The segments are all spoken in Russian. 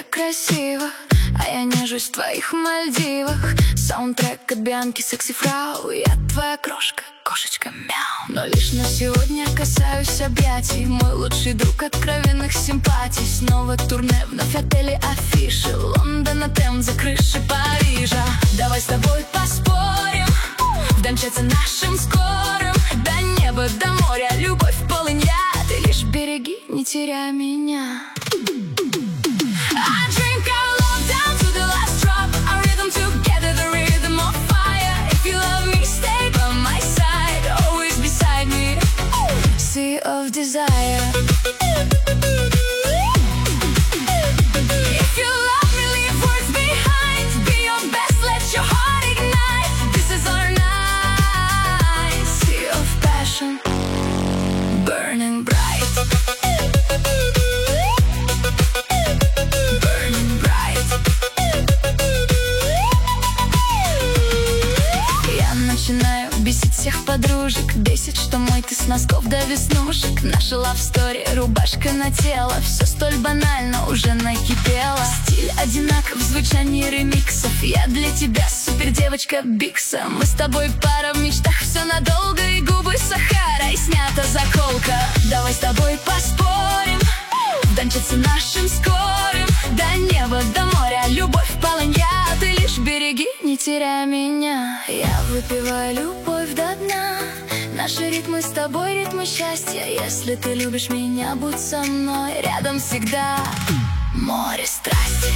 так красиво, а я нежусь в твоих Мальдивах. Саундтрек от Бианки, секси-фрау. Я твоя крошка, кошечка, мяу. Но лишь на сегодня касаюсь объятий. Мой лучший друг откровенных симпатий. Снова турне, вновь отели, афиши. Лондона, Темза, крыши Парижа. Давай с тобой поспорим, вдаль мчаться нашим скорым. До неба, до моря, любовь полынья. Ты лишь береги, не теряй меня. Sea of desire. If you love me, leave words behind. Be your best, let your heart ignite. This is our night. Sea of passion, burning bright. Burning bright. Я начинаю бесить всех подружек. Бесит, что мой ты с носков до веснушек. Наша love story, рубашка на тело. Все столь банально, уже накипело. Стиль одинаков, звучание ремиксов. Я для тебя супер девочка Бикса. Мы с тобой пара в мечтах, все надолго. И губы Сахара, и снята заколка. Давай с тобой поспорим, вдаль мчаться нашим скорым. До неба, до моря, любовь полынья. Ты лишь береги, не теряй меня. Я выпиваю любовь до дна. Наши ритмы с тобой, ритмы счастья. Если ты любишь меня, будь со мной. Рядом всегда море страсти.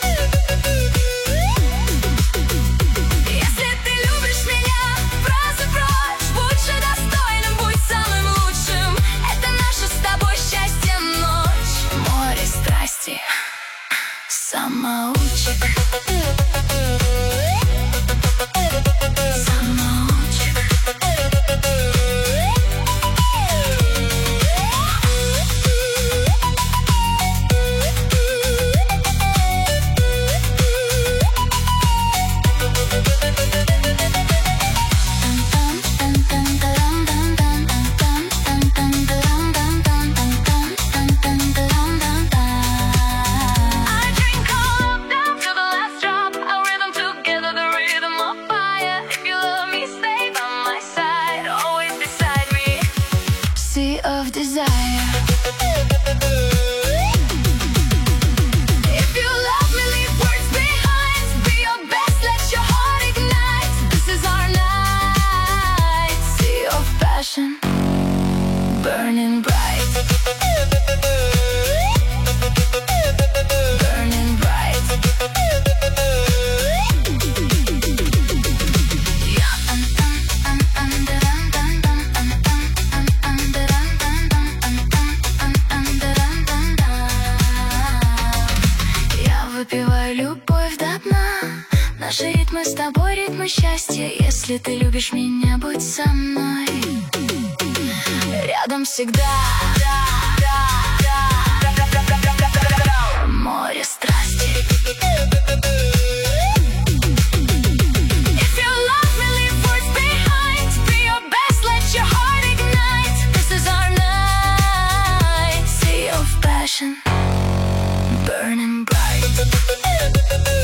Если ты любишь меня, фразы прочь. Будь же достойным, будь самым лучшим. Это наше с тобой счастье ночь. Море страсти, самоучек. Of desire. If you love me, leave words behind. Be your best, let your heart ignite. This is our night. Sea of passion, burning bright. Burning bright. Выпиваю любовь до дна. Наши ритмы с тобой, ритмы счастья. Если ты любишь меня, будь со мной. Рядом всегда море страсти. If you love me, leave words behind. Be your best, let your heart ignite. This is our night. Sea of passion, burning bright.